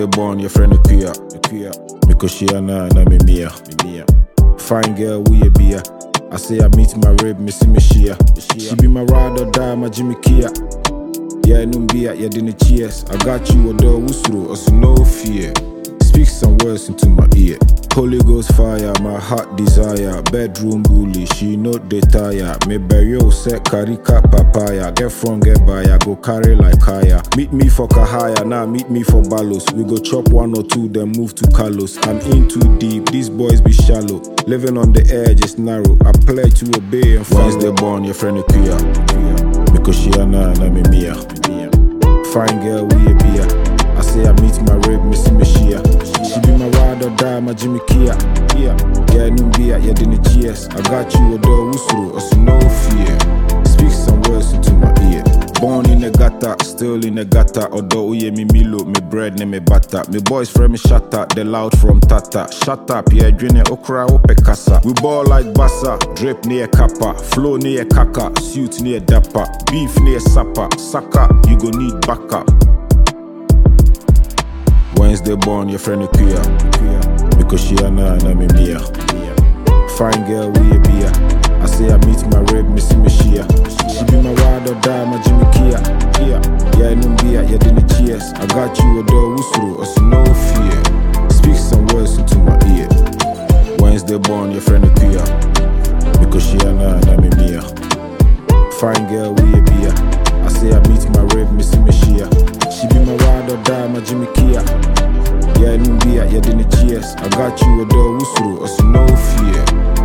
Wednesday born, your friend Kuya. Because she na me mia. Fine girl, we a beer. I say I meet my rib, missy me shia. She be my ride or die, my Jimmy Kia. Yeah, no be at your dinner cheers. I got you a door, wusuru, also no fear. Speak some words into my ear. Holy Ghost fire, my heart desire. Bedroom bully, she no dey tire. Me bury set karika papaya. Get from get by, I go carry like kaya. Meet me for Kahaya, now meet me for Balos. We go chop 1 or 2, then move to Carlos. I'm in too deep, these boys be shallow. Living on the edge is narrow. I pledge to obey and follow. Wednesday born, your friend Kuya. Because she na me mia. Fine girl, we a beer. I say I meet my rib, missy me shia. She be my ride or die, my Jimmy Kia. Yeah, no be at your dinner cheers. I got you a door, wusuru, also no fear. Speak some words into my ear. Born in the gutter, still in the gutter. Although uye me milo, me bread, ne me butter. Me boys friend me shut up, they loud from Tata. Shut up, yeah, drink okra ope kasa. We ball like bassa, drip near kappa. Flow near kaka, suit near dapper. Beef near supper, sucker, you go need backup. Wednesday born, your friend Kuya. Because she na me mia. Fine girl, we a beer. I say I meet my rib, missy me shia. She be my ride or die, my Jimmy Kia. Yeah, no be at your dinner cheers. I got you a door, wusuru, also no fear. Speak some words into my ear. Wednesday born, your friend Kuya. Because she na me mia. Fine girl, we a beer. I say I meet my rib, missy me shia. She be my ride or die, my Jimmy Kia. Yeah, no be at your dinner cheers. I got you a door, wusuru, also no fear.